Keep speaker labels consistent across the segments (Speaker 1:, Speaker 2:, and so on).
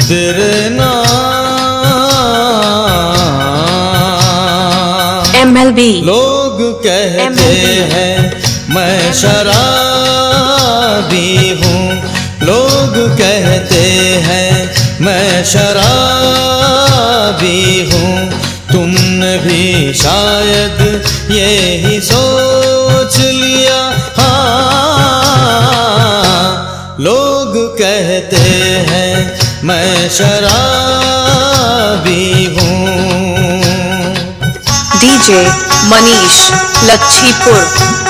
Speaker 1: तेरे नाम
Speaker 2: MLB
Speaker 1: लोग कहते हैं मैं शराबी हूँ, लोग कहते हैं मैं शराबी हूँ। तुमने भी शायद यही सोच लिया, हाँ। लोग कहते हैं मैं शराबी हूँ।
Speaker 2: DJ मनीष लच्छीपुर।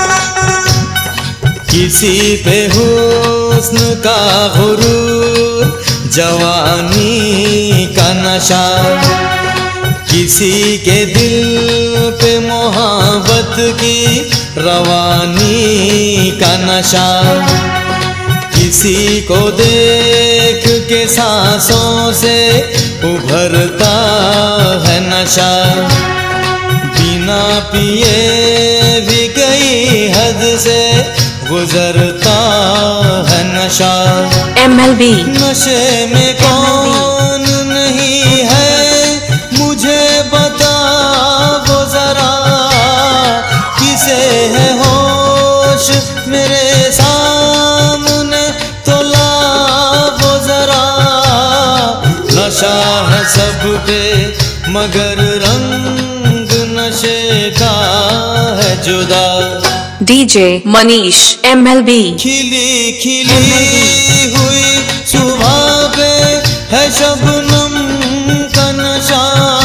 Speaker 1: किसी पे हुस्न का गुरूर, जवानी का नशा, किसी के दिल पे मोहब्बत की रवानी का नशा, किसी को देख के सांसों से उभरता है नशा, बिना पिए भी कई हद से गुजरता है नशा।
Speaker 2: MLB
Speaker 1: नशे में कौन नहीं है मुझे बता वो जरा, किसे है होश मेरे सामने तो ला वो जरा। नशा है सब पे मगर रंग नशे का है जुदा।
Speaker 2: DJ Manish MLB।
Speaker 1: खिली खिली हुई सुबह पे है शबनम का नशा,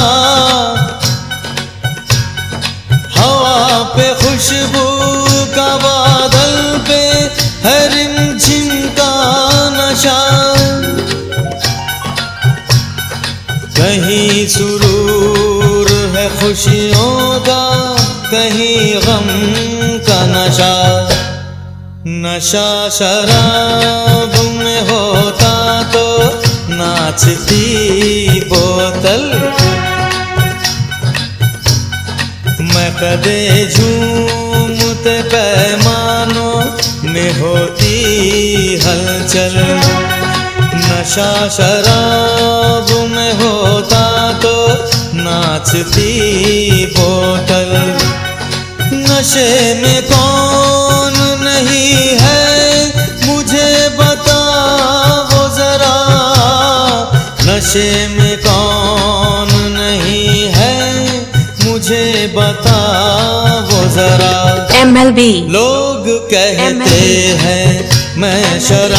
Speaker 1: हवा पे खुशबू का बादल पे है रिमझिम का नशा। कहीं सुरूर है खुशियों का, कहीं गम का नशा। नशा शराब में होता तो नाचती बोतल, मैं कदे झूमते पैमानों में होती हलचल। नशा शराब में होता तो नाचती बोतल। नशे में कौन नहीं है मुझे बता वो जरा, नशे में कौन नहीं है मुझे बता वो जरा।
Speaker 2: MLB
Speaker 1: लोग कहते हैं मैं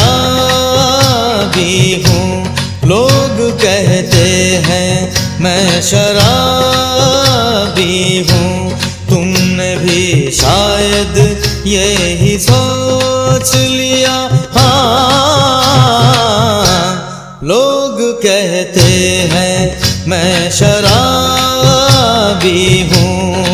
Speaker 1: शराबी हूँ, लोग कहते हैं मैं शराबी हूँ। तुमने भी शायद यही सोच लिया, हाँ। लोग कहते हैं मैं शराबी हूँ।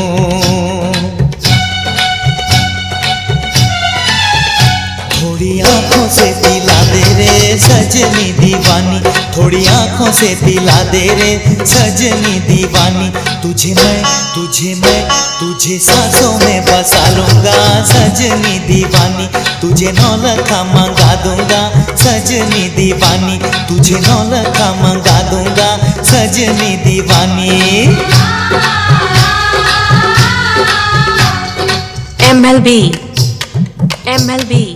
Speaker 1: थोड़ी आंखों से दिला दे रे सजनी दीवानी, थोड़ी आंखों से दिला दे रे सजनी दीवानी। तुझे सांसों में बसा लूंगा सजनी दीवानी, तुझे 9 लाख मंगा दूंगा सजनी दीवानी, तुझे 9 लाख मंगा दूंगा सजनी दीवानी।
Speaker 2: MLB